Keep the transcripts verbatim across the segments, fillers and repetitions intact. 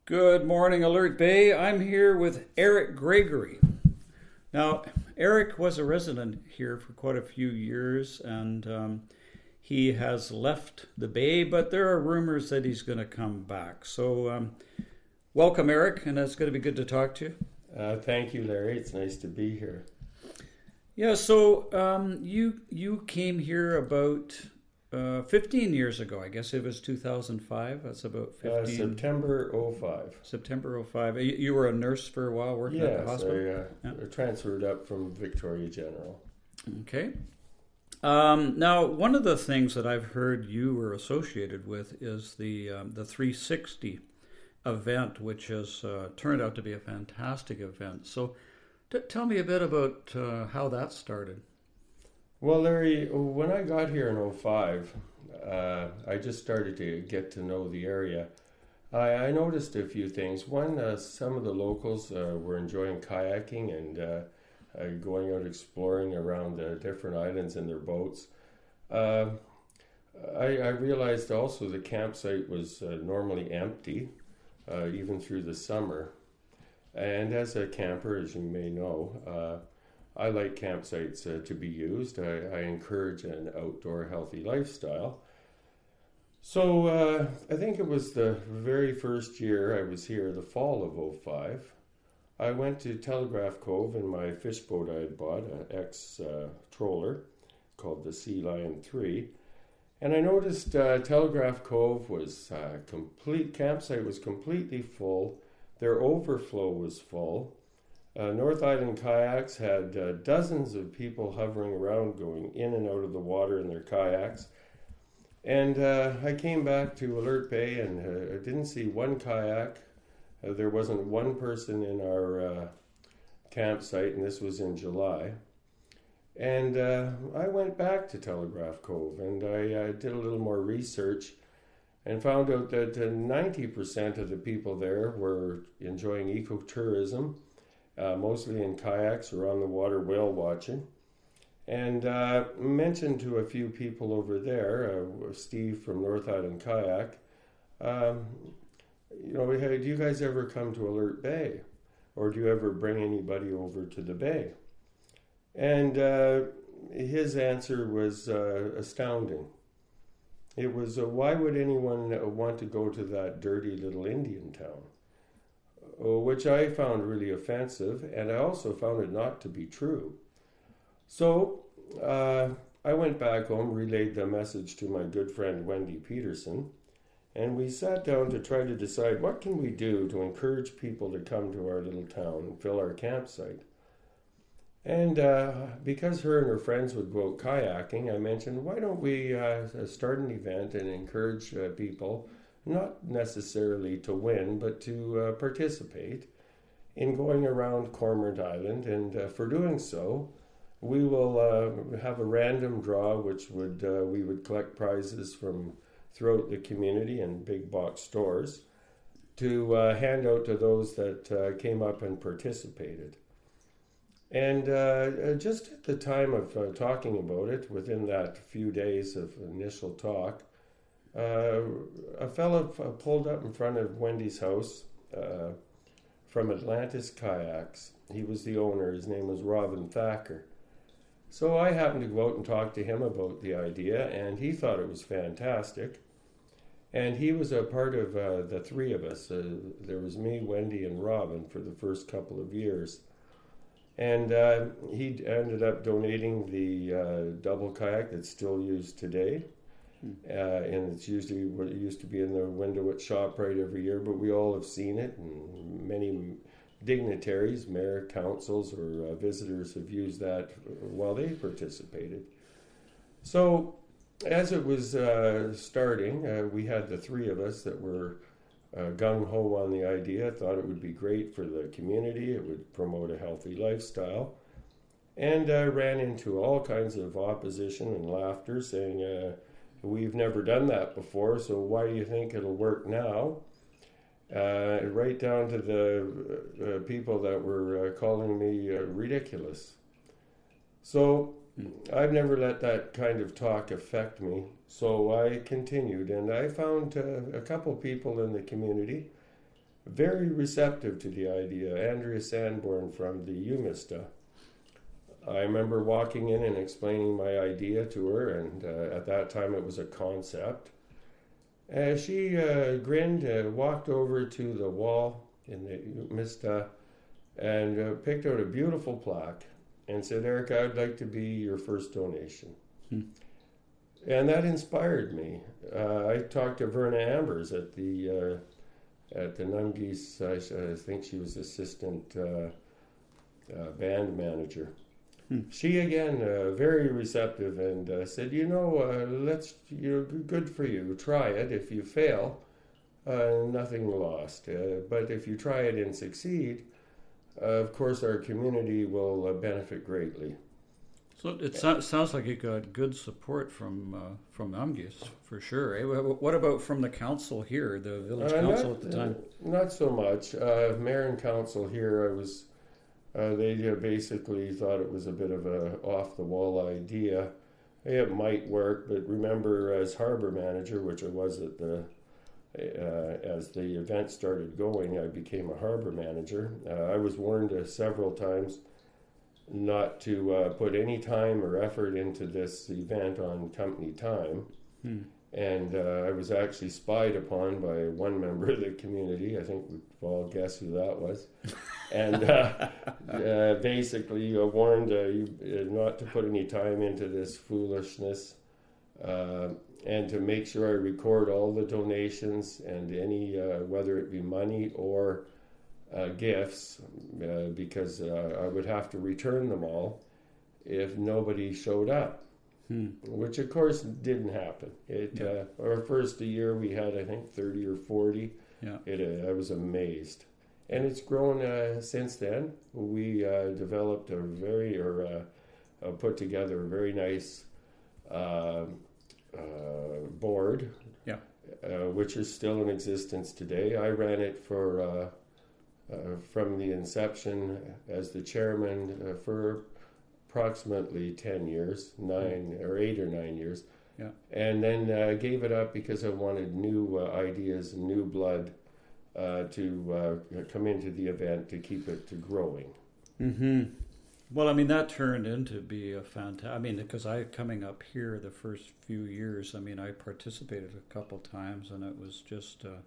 Good morning, Alert Bay. I'm here with Eric Gregory. Now, Eric was a resident here for quite a few years, and um, he has left the Bay, but there are rumors that he's going to come back. So, um, welcome, Eric, and it's going to be good to talk to you. Uh, thank you, Larry. It's nice to be here. Yeah, so um, you you came here about uh, fifteen years ago. I guess it was two thousand five. That's about fifteen. Uh, September oh five. September oh five. You, you were a nurse for a while working at the Yes, hospital? I uh, Yeah. transferred up from Victoria General. Okay. Um, now, one of the things that I've heard you were associated with is the um, the three sixty event, which has uh, turned out to be a fantastic event. So, t- tell me a bit about uh, how that started. Well, Larry, when I got here in oh five, uh, I just started to get to know the area. I, I noticed a few things. One, uh, some of the locals uh, were enjoying kayaking and uh, uh, going out exploring around the different islands in their boats. Uh, I, I realized also the campsite was uh, normally empty, uh, even through the summer. And as a camper, as you may know, uh, I like campsites uh, to be used. I, I encourage an outdoor healthy lifestyle. So uh, I think it was the very first year I was here, the fall of oh five. I went to Telegraph Cove in my fish boat I had bought, an ex-trawler called the Sea Lion three. And I noticed uh, Telegraph Cove was uh, complete, campsite was completely full. Their overflow was full. Uh, North Island Kayaks had uh, dozens of people hovering around, going in and out of the water in their kayaks. And uh, I came back to Alert Bay and uh, I didn't see one kayak. Uh, there wasn't one person in our uh, campsite, and this was in July. And uh, I went back to Telegraph Cove and I uh, did a little more research and found out that uh, ninety percent of the people there were enjoying ecotourism. Uh, mostly in kayaks or on the water whale watching. And uh, mentioned to a few people over there, uh, Steve from North Island Kayak, um, you know, hey, do you guys ever come to Alert Bay? Or do you ever bring anybody over to the bay? And uh, his answer was uh, astounding. It was, uh, why would anyone want to go to that dirty little Indian town? Which I found really offensive, and I also found it not to be true. So uh, I went back home, relayed the message to my good friend Wendy Peterson, and we sat down to try to decide what can we do to encourage people to come to our little town and fill our campsite. And uh, because her and her friends would go out kayaking, I mentioned, why don't we uh, start an event and encourage uh, people not necessarily to win, but to uh, participate in going around Cormorant Island. And uh, for doing so, we will uh, have a random draw, which would uh, we would collect prizes from throughout the community and big box stores to uh, hand out to those that uh, came up and participated. And uh, just at the time of uh, talking about it, within that few days of initial talk, Uh, a fellow pulled up in front of Wendy's house uh, from Atlantis Kayaks. He was the owner. His name was Robin Thacker. So I happened to go out and talk to him about the idea, and he thought it was fantastic. And he was a part of uh, the three of us. Uh, there was me, Wendy, and Robin for the first couple of years. And uh, he ended up donating the uh, double kayak that's still used today. Uh, and it's usually what it used to be in the window at ShopRite every year, but we all have seen it, and many dignitaries, mayor, councils, or uh, visitors have used that while they participated. So as it was uh, starting, uh, we had the three of us that were uh, gung-ho on the idea, thought it would be great for the community, it would promote a healthy lifestyle, and uh, ran into all kinds of opposition and laughter, saying, uh, we've never done that before, so why do you think it'll work now? Uh, right down to the uh, people that were uh, calling me uh, ridiculous. So I've never let that kind of talk affect me. So I continued, and I found uh, a couple people in the community very receptive to the idea. Andrea Sanborn from the UMISTA. I remember walking in and explaining my idea to her, and uh, at that time it was a concept. Uh, she uh, grinned, uh, walked over to the wall in the UMISTA, and uh, picked out a beautiful plaque and said, "Eric, I'd like to be your first donation." Hmm. And that inspired me. Uh, I talked to Verna Ambers at the uh, at the Nungees. I, I think she was assistant uh, uh, band manager. Hmm. She again uh, very receptive and uh, said, "You know, uh, let's you know, good for you. Try it. If you fail, uh, nothing lost. Uh, but if you try it and succeed, uh, of course, our community will uh, benefit greatly." So it so- sounds like you got good support from uh, from Nungees for sure. Eh? What about from the council here, the village uh, council not, at the time? Uh, not so much. Uh, mayor and council here, I was. Uh, they uh, basically thought it was a bit of a off-the-wall idea. It might work, but remember, as harbor manager, which I was at the, uh, as the event started going, I became a harbor manager. Uh, I was warned uh, several times not to uh, put any time or effort into this event on company time. Hmm. And uh, I was actually spied upon by one member of the community. I think we've all guessed who that was. And uh, uh, basically uh, warned uh, you uh, not to put any time into this foolishness uh, and to make sure I record all the donations and any, uh, whether it be money or uh, gifts, uh, because uh, I would have to return them all if nobody showed up. Hmm. Which of course didn't happen. It yeah. uh, our first year we had I think thirty or forty. Yeah, it uh, I was amazed, and it's grown uh, since then. We uh, developed a very or uh, uh, put together a very nice uh, uh, board. Yeah, uh, which is still in existence today. I ran it for uh, uh, from the inception as the chairman uh, for approximately ten years, nine or eight or nine years, yeah, and then uh, gave it up because I wanted new uh, ideas and new blood uh, to uh, come into the event to keep it to growing. Mm-hmm. Well, I mean that turned into be a fantastic. I mean, because I coming up here the first few years, I mean I participated a couple times, and it was just a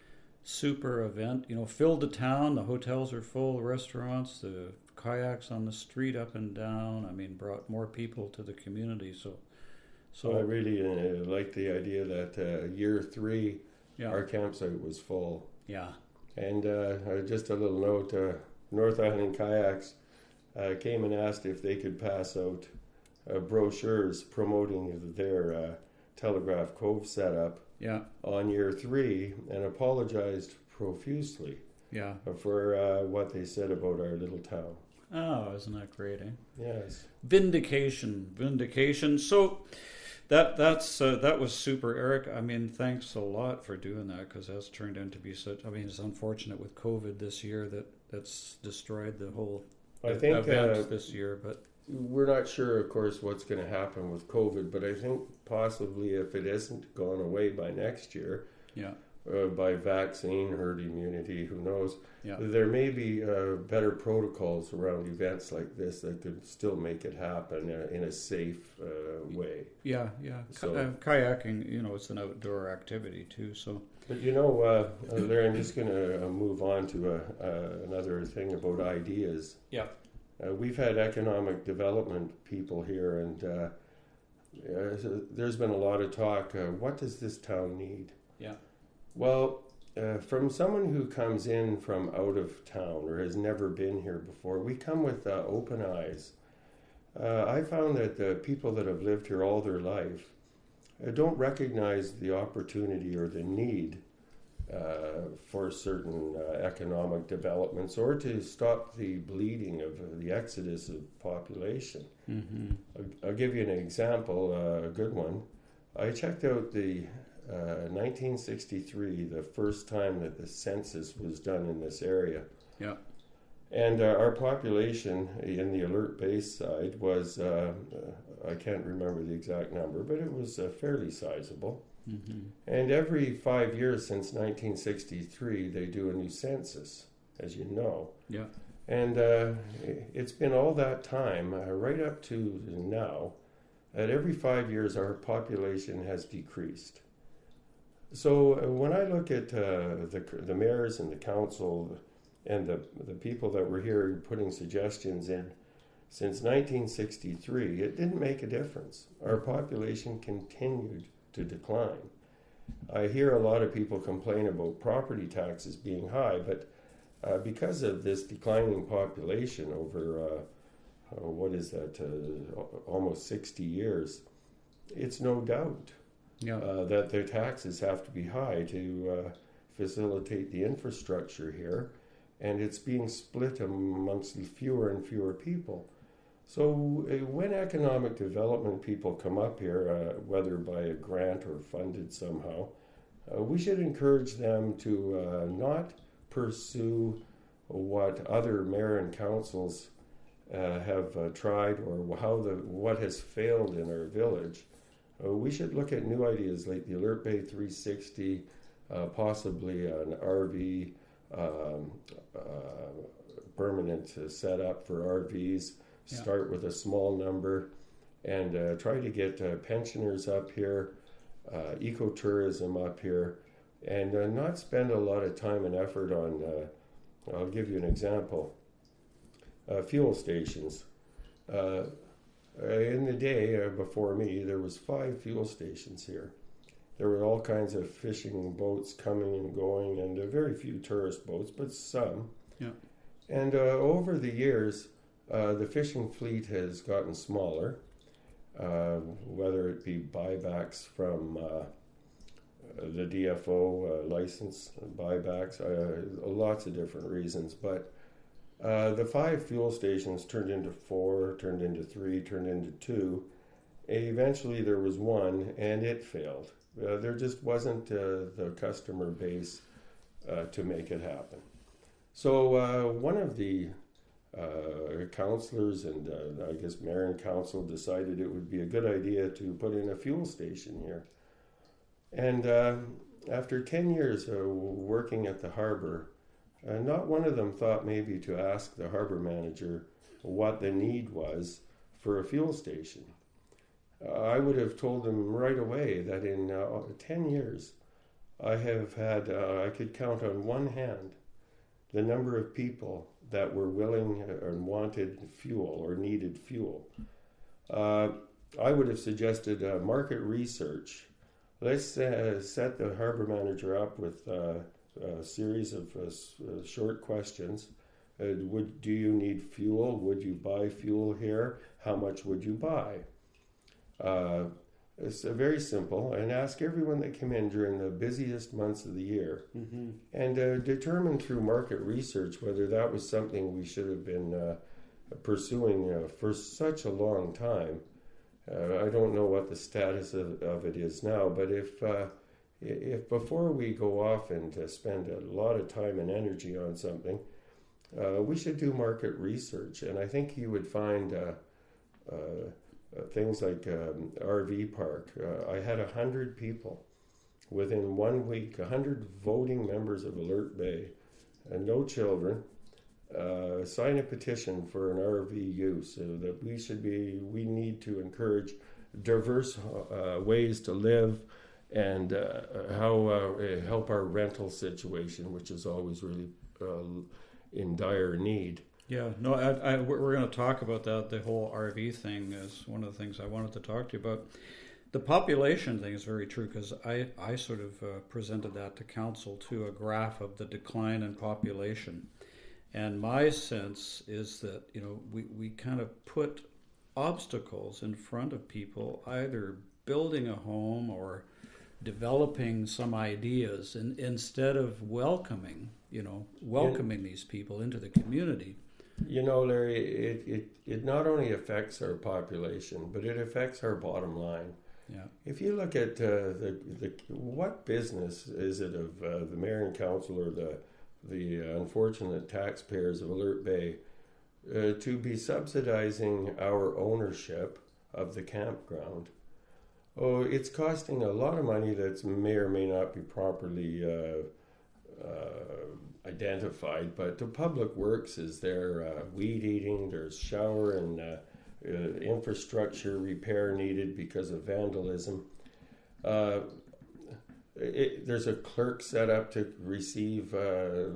super event. You know, filled the town. The hotels are full. The restaurants. The kayaks on the street up and down. I mean, brought more people to the community. So, so well, I really uh, like the idea that uh, year three, yeah. our campsite was full. Yeah. And uh, just a little note: uh, North Island Kayaks uh, came and asked if they could pass out uh, brochures promoting their uh, Telegraph Cove setup. Yeah. On year three, and apologized profusely. Yeah. For uh, what they said about our little town. Oh, isn't that great, eh? Yes. Vindication, vindication. So that that's uh, that was super, Eric. I mean, thanks a lot for doing that, because that's turned out to be such. I mean, it's unfortunate with COVID this year that that's destroyed the whole I think, event uh, this year. But we're not sure, of course, what's going to happen with COVID. But I think possibly if it isn't gone away by next year, yeah. Uh, by vaccine herd immunity, who knows? Yeah. There may be uh, better protocols around events like this that could still make it happen uh, in a safe uh, way. Yeah, yeah. So, uh, kayaking, you know, it's an outdoor activity too. So, but you know, uh, Larry, I'm just going to uh, move on to a, uh, another thing about ideas. Yeah. Uh, we've had economic development people here, and uh, uh, so there's been a lot of talk. Uh, what does this town need? Yeah. Well, uh, from someone who comes in from out of town or has never been here before, we come with uh, open eyes. Uh, I found that the people that have lived here all their life uh, don't recognize the opportunity or the need uh, for certain uh, economic developments or to stop the bleeding of uh, the exodus of population. Mm-hmm. I'll, I'll give you an example, uh, a good one. I checked out the Uh, nineteen sixty-three, the first time that the census was done in this area. Yeah. And uh, our population in the Alert Base side was, uh, uh, I can't remember the exact number, but it was uh, fairly sizable. Mm-hmm. And every five years since nineteen sixty-three, they do a new census, as you know. Yeah. And uh, it's been all that time, uh, right up to now, that every five years our population has decreased. So uh, when I look at uh, the, the mayors and the council and the, the people that were here putting suggestions in, since nineteen sixty-three, it didn't make a difference. Our population continued to decline. I hear a lot of people complain about property taxes being high, but uh, because of this declining population over, uh, uh, what is that, uh, almost sixty years, it's no doubt Yeah. uh, that their taxes have to be high to uh, facilitate the infrastructure here, and it's being split amongst fewer and fewer people. So uh, when economic development people come up here, uh, whether by a grant or funded somehow, uh, we should encourage them to uh, not pursue what other mayor and councils uh, have uh, tried, or how the what has failed in our village. Uh, we should look at new ideas like the Alert Bay three sixty, uh, possibly an R V um, uh, permanent uh, setup for R Vs. Start yeah. with a small number, and uh, try to get uh, pensioners up here, uh, ecotourism up here, and uh, not spend a lot of time and effort on, uh, I'll give you an example, uh, fuel stations. Uh, in the day uh, before me, there was five fuel stations here. There were all kinds of fishing boats coming and going, and uh, very few tourist boats, but some. Yeah. And uh, over the years, Uh, the fishing fleet has gotten smaller, uh, whether it be buybacks from uh, the D F O uh, license, buybacks, uh, lots of different reasons. But uh, the five fuel stations turned into four, turned into three, turned into two. Eventually there was one, and it failed. Uh, there just wasn't uh, the customer base uh, to make it happen. So uh, one of the Uh, councillors and uh, I guess mayor and council decided it would be a good idea to put in a fuel station here. And uh, after ten years uh, working at the harbor, uh, not one of them thought maybe to ask the harbor manager what the need was for a fuel station. Uh, I would have told them right away that in uh, ten years, I have had, uh, I could count on one hand the number of people that were willing and wanted fuel or needed fuel. Uh, I would have suggested uh, market research. Let's uh, set the harbor manager up with uh, a series of uh, uh, short questions. Uh, would do you need fuel? Would you buy fuel here? How much would you buy? Uh, It's uh, very simple, and ask everyone that came in during the busiest months of the year, mm-hmm. and uh, determine through market research whether that was something we should have been uh, pursuing uh, for such a long time. Uh, I don't know what the status of, of it is now, but if uh, if before we go off and uh, spend a lot of time and energy on something, uh, we should do market research, and I think you would find uh, uh, Uh, things like um, R V park. Uh, I had a hundred people within one week, a hundred voting members of Alert Bay, and no children, uh, sign a petition for an R V use. So that we should be, we need to encourage diverse uh, ways to live, and uh, how uh, help our rental situation, which is always really uh, in dire need. Yeah, no, I, I, we're going to talk about that. The whole R V thing is one of the things I wanted to talk to you about. The population thing is very true, because I, I sort of uh, presented that to council too, a graph of the decline in population. And my sense is that, you know, we, we kind of put obstacles in front of people, either building a home or developing some ideas, and instead of welcoming, you know, welcoming these people into the community. You know, Larry, it, it, it not only affects our population, but it affects our bottom line. Yeah. If you look at uh, the, the what business is it of uh, the mayor and council or the the unfortunate taxpayers of Alert Bay uh, to be subsidizing our ownership of the campground, Oh, it's costing a lot of money that may or may not be properly uh, uh, identified. But the public works is there uh, weed eating, there's shower and uh, uh, infrastructure repair needed because of vandalism. Uh, it, there's a clerk set up to receive uh,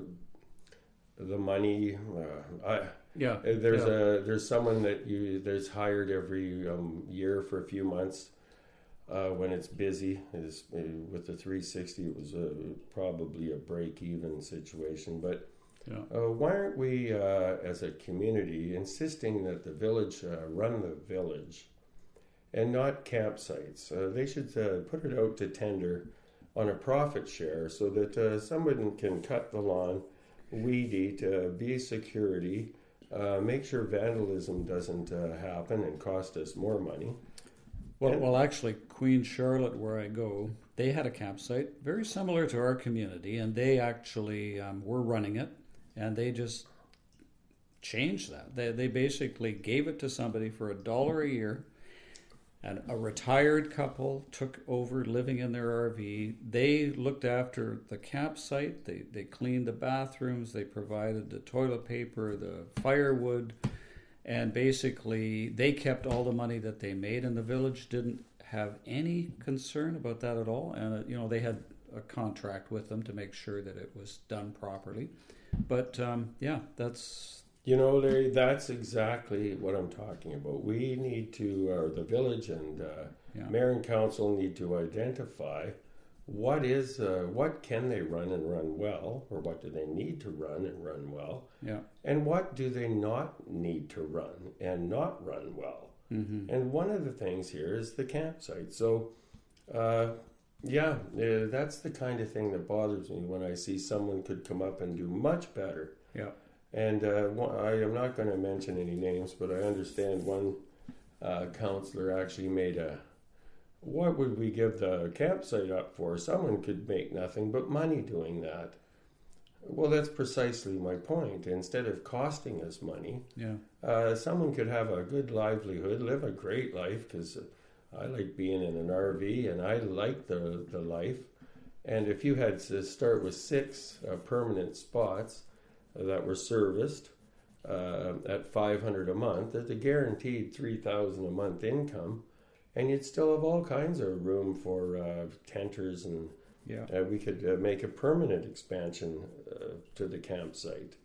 the money. Uh, I, Yeah. there's yeah. a there's someone that you there's hired every um, year for a few months. Uh, when it's busy, is uh, with the three sixty, it was a, probably a break-even situation. But Yeah. uh, why aren't we, uh, as a community, insisting that the village uh, run the village, and not campsites? Uh, they should uh, put it out to tender on a profit share, so that uh, someone can cut the lawn, weed eat, uh, be security, uh, make sure vandalism doesn't uh, happen and cost us more money. Well, And- well, actually, Queen Charlotte, where I go, they had a campsite very similar to our community, and they actually um, were running it, and they just changed that. They they basically gave it to somebody for a dollar a year, and a retired couple took over living in their R V. They looked after the campsite. They they cleaned the bathrooms. They provided the toilet paper, the firewood. And basically, they kept all the money that they made, and the village didn't have any concern about that at all. And, uh, you know, they had a contract with them to make sure that it was done properly. But, um, yeah, that's... You know, Larry, that's exactly what I'm talking about. We need to, or the village and uh, Yeah. mayor and council need to identify what is, uh, what can they run and run well, or what do they need to run and run well, Yeah. and what do they not need to run and not run well. Mm-hmm. And one of the things here is the campsite. So, uh, yeah, uh, that's the kind of thing that bothers me when I see someone could come up and do much better. Yeah. And uh, one- I am not going to mention any names, but I understand one uh, counselor actually made a, what would we give the campsite up for? Someone could make nothing but money doing that. Well, that's precisely my point. Instead of costing us money, Yeah. uh, someone could have a good livelihood, live a great life, because I like being in an R V and I like the, the life. And if you had to start with six uh, permanent spots that were serviced uh, at five hundred dollars a month, that's a guaranteed three thousand dollars a month income, and you'd still have all kinds of room for uh, tenters, and Yeah. uh, we could uh, make a permanent expansion uh, to the campsite.